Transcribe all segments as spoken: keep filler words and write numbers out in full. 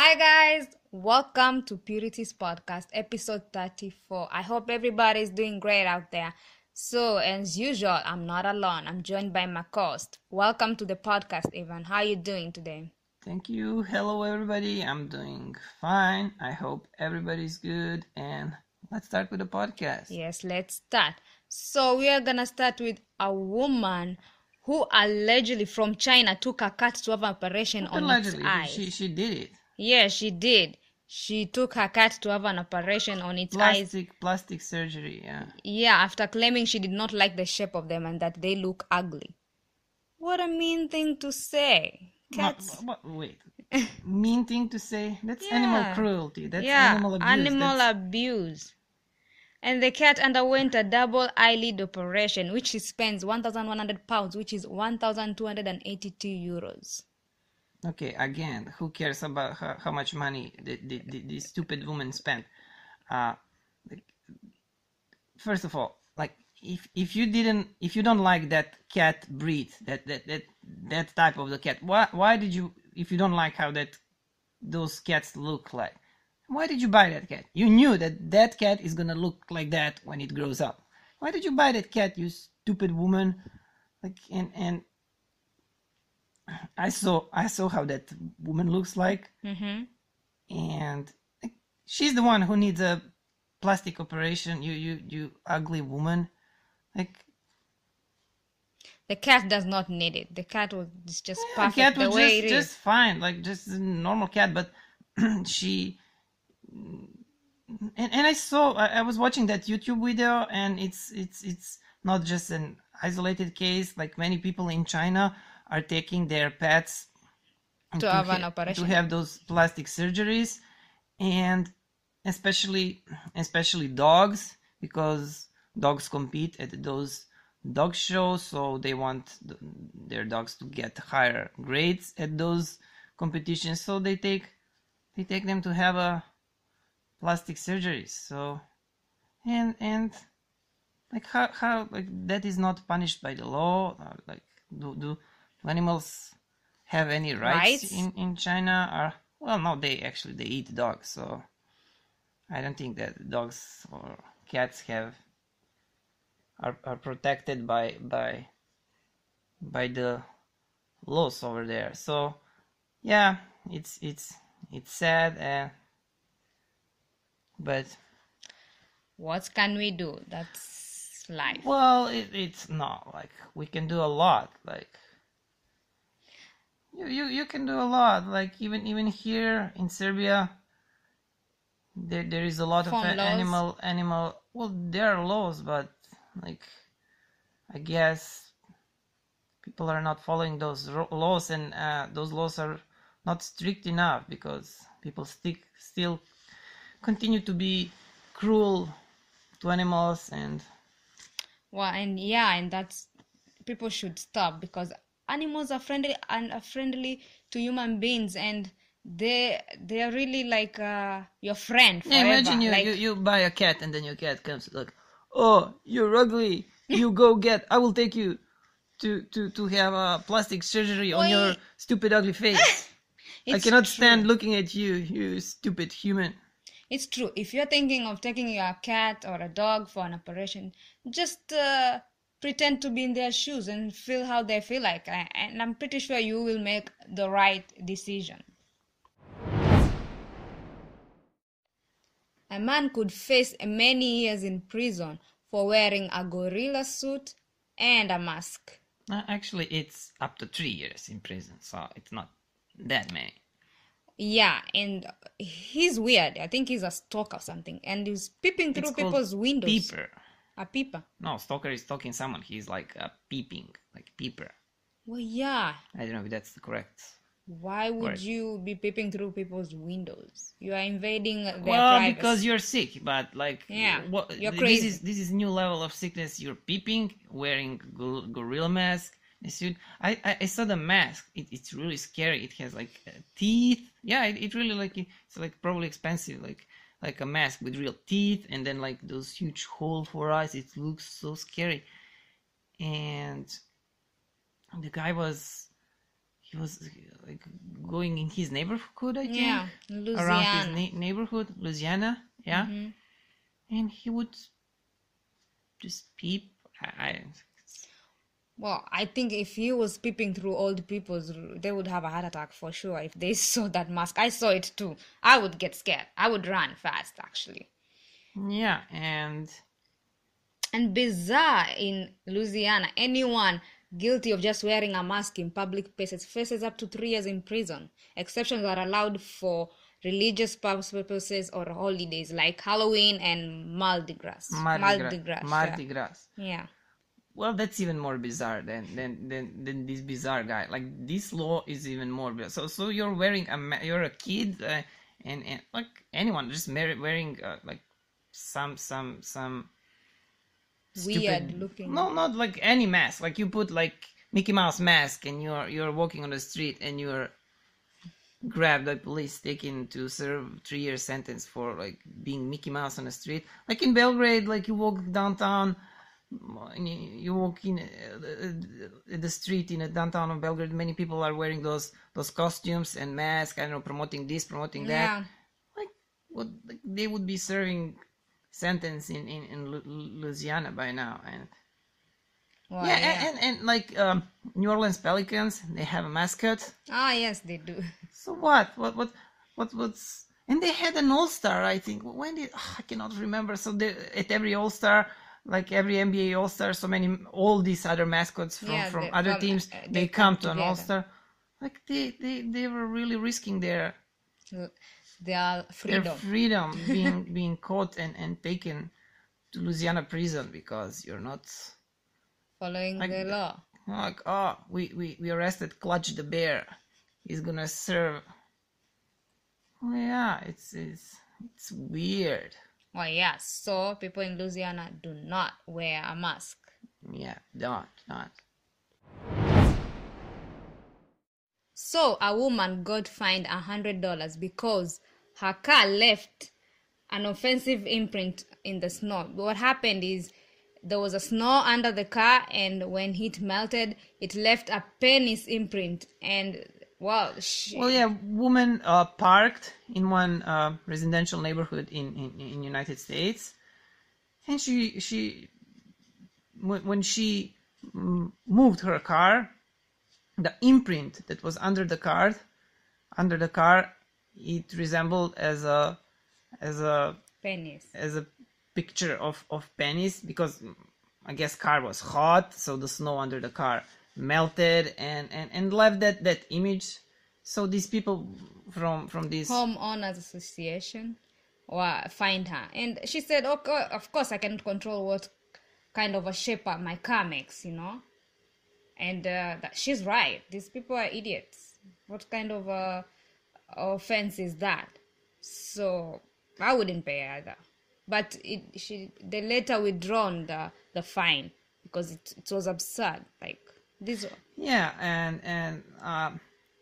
Hi guys, welcome to Purity's podcast, episode thirty-four. I hope everybody is doing great out there. So, as usual, I'm not alone. I'm joined by my host. Welcome to the podcast, Evan. How are you doing today? Thank you. Hello, everybody. I'm doing fine. I hope everybody's good. And let's start with the podcast. Yes, let's start. So, we are gonna start with a woman who allegedly from China took a cat to have an operation Not on allegedly, its eyes. she she did it. Yeah, she did. She took her cat to have an operation on its eyes. Plastic plastic surgery. Yeah. Yeah, after claiming she did not like the shape of them and that they look ugly. What a mean thing to say. Cats. What, what, wait. Mean thing to say? That's Yeah. animal cruelty. That's yeah, animal abuse. Animal That's... abuse. And the cat underwent a double eyelid operation, which she spends one thousand one hundred pounds, which is one thousand two hundred eighty-two euros. Okay, again, who cares about how, how much money the, the, the, the stupid woman spent? Uh, like, first of all, like if if you didn't if you don't like that cat breed, that that that that type of the cat, why why did you if you don't like how that those cats look like, why did you buy that cat? You knew that that cat is gonna look like that when it grows up. Why did you buy that cat, you stupid woman? Like and and I saw I saw how that woman looks like, Mm-hmm. and like, she's the one who needs a plastic operation. You you you ugly woman, like The cat does not need it. The cat was just yeah, perfect cat the was way just it just is. fine, like just a normal cat. But she and, and I saw I, I was watching that YouTube video, and it's it's it's not just an isolated case. Like many people in China are taking their pets To have an ha- operation. to have those plastic surgeries, and especially especially dogs, because dogs compete at those dog shows, so they want th- their dogs to get higher grades at those competitions, so they take they take them to have a plastic surgeries. So and and like how how like that is not punished by the law? Uh, like do do animals have any rights, Rights? in in China? Or well, no, they actually they eat dogs, so I don't think that dogs or cats have are, are protected by by by the laws over there. So yeah, it's it's it's sad, uh, but What can we do? That's life. well, it, it's not like we can do a lot. Like you, you you can do a lot. Like even even here in Serbia, there there is a lot of Phone a- laws. animal animal. Well, there are laws, but like I guess people are not following those ro- laws, and uh, those laws are not strict enough because people stick still continue to be cruel to animals. And Well, and yeah, and that's people should stop because animals are friendly and are friendly to human beings, and they they are really like uh, your friend yeah, forever. imagine you, like you you buy a cat, and then your cat comes like, oh, you're ugly, you go get, I will take you to to to have a plastic surgery on your Wait. stupid ugly face. I It's cannot true. stand looking at you, you stupid human. It's true. If you're thinking of taking your cat or a dog for an operation, just uh, pretend to be in their shoes and feel how they feel like. I- And I'm pretty sure you will make the right decision. A man could face many years in prison for wearing a gorilla suit and a mask. Uh, actually, it's up to three years in prison, so it's not that many. Yeah, and he's weird. I think he's a stalker or something. And he's peeping through It's called people's windows. peeper. A peeper. No, stalker is stalking someone. He's like a peeping, like peeper. Well, yeah. I don't know if that's the correct. Why would Right. you be peeping through people's windows? You are invading their Well, privacy. because you're sick, but like, Yeah, what, you're this crazy. is this is new level of sickness. You're peeping, wearing gor- gorilla mask. The suit. I, I I saw the mask. It, it's really scary. It has like uh, teeth. Yeah, it, it really like it's like probably expensive. Like like a mask with real teeth, and then like those huge hole for eyes. It looks so scary. And the guy was he was like going in his neighborhood, I think. Yeah, Around Louisiana. his na- neighborhood, Louisiana. Yeah. Mhm. And he would just peep. I, I Well, I think if he was peeping through old people's, r- they would have a heart attack for sure if they saw that mask. I saw it too. I would get scared. I would run fast, actually. yeah, and And bizarre in Louisiana, anyone guilty of just wearing a mask in public places faces up to three years in prison. Exceptions are allowed for religious purposes or holidays like Halloween and Mardi Gras. Mardi, Gras. Gras. Mardi yeah. Gras. Yeah. Well, that's even more bizarre than than than, than this bizarre guy. Like this law is even more bizarre. So so you're wearing a ma- you're a kid uh, and and like anyone just mar- wearing uh, like some some some Weird stupid, looking. no, not like any mask. Like you put like Mickey Mouse mask and you're you're walking on the street and you're grabbed by police, taken to serve three year sentence for like being Mickey Mouse on the street. Like in Belgrade, like you walk downtown, and you, you walk in uh, the street in a downtown of Belgrade. Many people are wearing those those costumes and masks. I don't know, promoting this, promoting that. Yeah. Like what? Like they would be serving sentence in in, in Lu- Louisiana by now, and Well, yeah, yeah. And, and and like um, New Orleans Pelicans, they have a mascot. Ah, yes, they do. So what? What? What? What? What's? And they had an All Star, I think. When did oh, I cannot remember. So they, at every All Star, like every N B A All Star, so many all these other mascots from Yeah, from they- other well, teams, uh, they, they come come to an together. All Star. Like they, they they were really risking their Their their freedom. freedom being being caught and and taken to Louisiana prison because you're not Following like the the- law. like oh we we we arrested Clutch the Bear. He's gonna serve. Oh yeah, it's it's it's weird. Well, yeah, so people in Louisiana do not wear a mask. Yeah, don't don't. So a woman got fined a hundred dollars because her car left an offensive imprint in the snow. What happened is there was a snow under the car, and when it melted, it left a penis imprint. And well, she, Well, yeah, woman uh, parked in one uh, residential neighborhood in, in in United States, and she she when, when she mm, moved her car, the imprint that was under the car, under the car, it resembled as a as a penis. as a picture of of penis because mm, I guess car was hot, so the snow under the car melted and and and left that that image. So these people from from this Homeowners Association or fined her, and she said, "Okay, of course I cannot control what kind of a shape my car makes, you know." And uh, that she's right. These people are idiots. What kind of uh, offense is that? So I wouldn't pay either. But it she they later withdrawn the the fine because it it was absurd. Like this. yeah and and um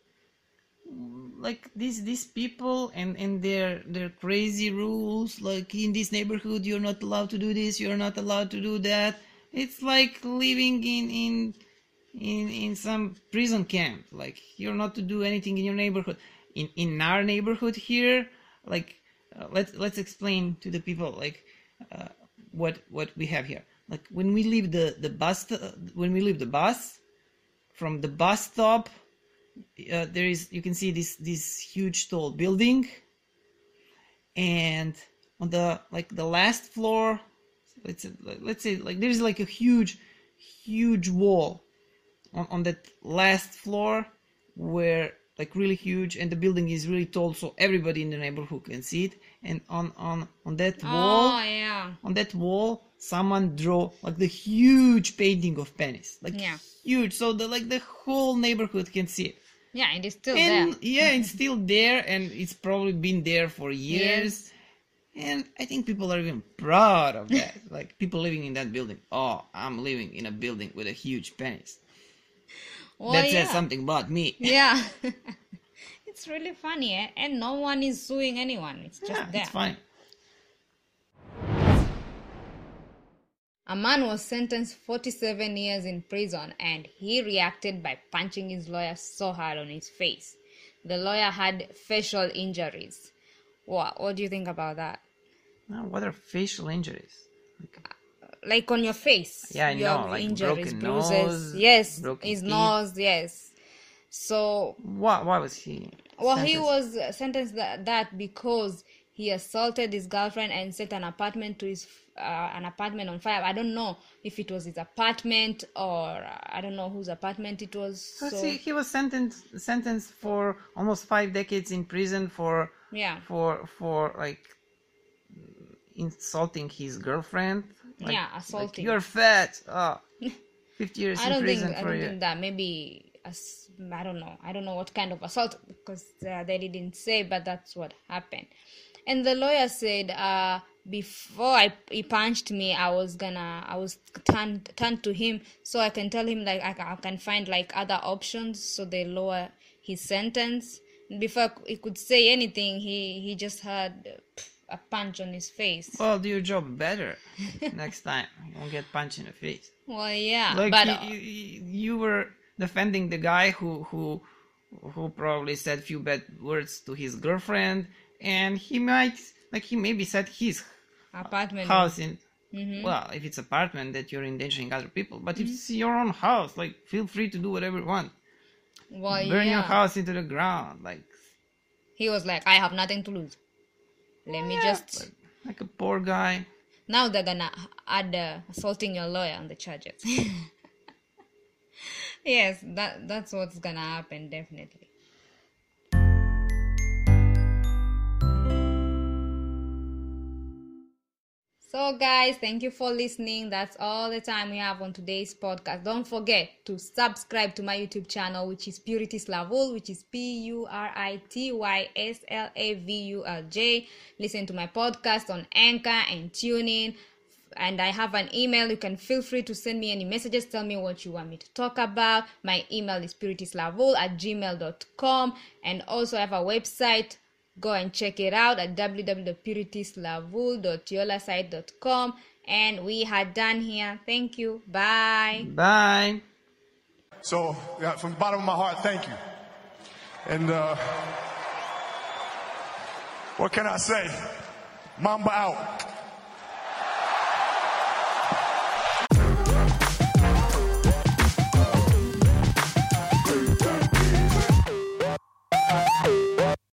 like these these people and and their their crazy rules, like in this neighborhood you're not allowed to do this, you're not allowed to do that. It's like living in in in in some prison camp. Like you're not to do anything in your neighborhood. In in our neighborhood here, like uh, let's let's explain to the people like uh, what what we have here. Like when we leave the the bus uh, when we leave the bus from the bus stop, uh, there is you can see this this huge tall building, and on the like the last floor, let's let's say like there's like a huge huge wall on, on that last floor where like really huge, and the building is really tall so everybody in the neighborhood can see it. And on on on that wall Oh yeah. on that wall someone draw like the huge painting of penis, like Yeah. huge, so the like the whole neighborhood can see it. Yeah, it is still And there. yeah, it's still there, and it's probably been there for years. Yes. And I think people are even proud of that. Like people living in that building. Oh, I'm living in a building with a huge penis. Well, that says yeah. something about me. Yeah. It's really funny, eh? And no one is suing anyone. It's just Yeah, there. it's fine. A man was sentenced forty-seven years in prison, and he reacted by punching his lawyer so hard on his face. The lawyer had facial injuries. What, what do you think about that? Now, what are facial injuries? Like, like on your face. Yeah, I you know, have like injuries, broken bruises. nose, Yes, broken his teeth. nose. Yes. So, why, why was he well, he sentenced? was uh, sentenced that, that because he assaulted his girlfriend and set an apartment to his uh, an apartment on fire. I don't know if it was his apartment or uh, I don't know whose apartment it was. So, So see, he was sentenced sentenced for almost five decades in prison for yeah, for for like insulting his girlfriend. Like, yeah, like, assaulting. you're fat. Oh, fifty years I in don't prison think I for don't you. think that maybe as I don't know I don't know what kind of assault because uh, they didn't say, but that's what happened. And the lawyer said, uh, before I he punched me, I was gonna I was turned turned to him so I can tell him like I, I can find like other options so they lower his sentence. Before he could say anything, he he just had a punch on his face. Well, do your job better next time. You won't get punched in the face. Well, yeah, Like but you, uh, you, you were defending the guy who who who probably said few bad words to his girlfriend, and he might like he maybe said his apartment house in. Mhm. Well, if it's apartment that you're endangering other people, but if it's your own house, like feel free to do whatever you want. Well, Burn yeah. your house into the ground, like He was like, I have nothing to lose. Let me yeah, just. like, like a poor guy. Now they're gonna add uh, assaulting your lawyer on the charges. Yes, that that's what's gonna happen definitely. So guys, thank you for listening. That's all the time we have on today's podcast. Don't forget to subscribe to my YouTube channel, which is Purity Slavul, which is P U R I T Y S L A V U L J. Listen to my podcast on Anchor and TuneIn. And I have an email. You can feel free to send me any messages. Tell me what you want me to talk about. My email is purityslavul at gmail dot com. And also I have a website. Go and check it out at w w w dot purityslavul dot yolasite dot com. And we are done here. Thank you. Bye. Bye. So, yeah, from the bottom of my heart, thank you. And uh, what can I say? Mamba out.